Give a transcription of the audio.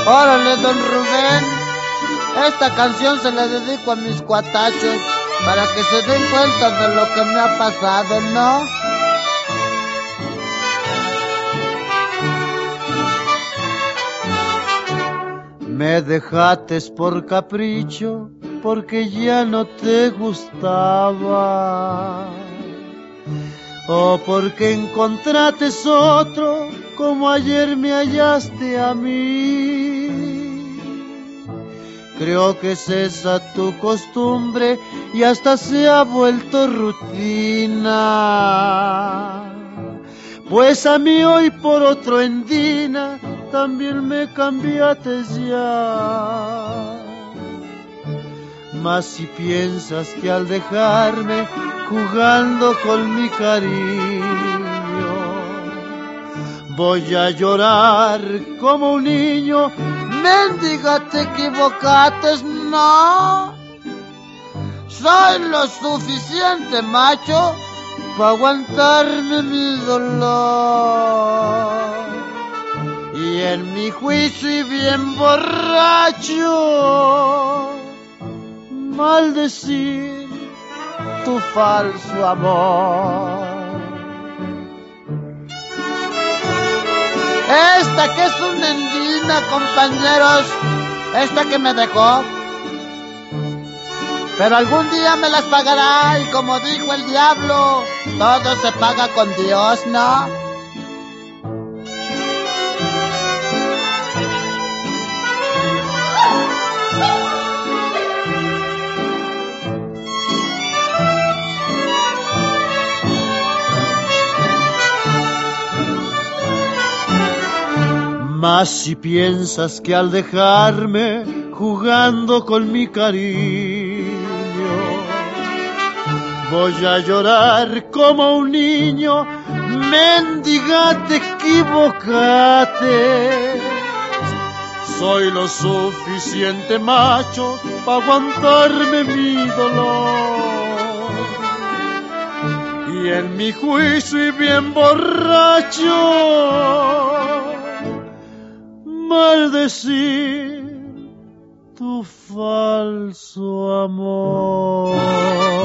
Órale, don Rubén, esta canción se la dedico a mis cuatachos para que se den cuenta de lo que me ha pasado, ¿no? Me dejaste por capricho, porque ya no te gustaba, o porque encontraste otro como ayer me hallaste a mí. Creo que es esa tu costumbre y hasta se ha vuelto rutina. Pues a mí hoy por otro endina también me cambiaste ya. Mas si piensas que al dejarme jugando con mi cariño voy a llorar como un niño, mendiga, te equivocaste, no. Soy lo suficiente macho para aguantarme mi dolor. Y en mi juicio y bien borracho, maldecir tu falso amor. Esta que es una endina, compañeros, esta que me dejó, pero algún día me las pagará, y como dijo el diablo, todo se paga con Dios, ¿no? Mas si piensas que al dejarme jugando con mi cariño voy a llorar como un niño, mendiga, te equivocate. Soy lo suficiente macho para aguantarme mi dolor. Y en mi juicio y bien borracho, maldecir tu falso amor.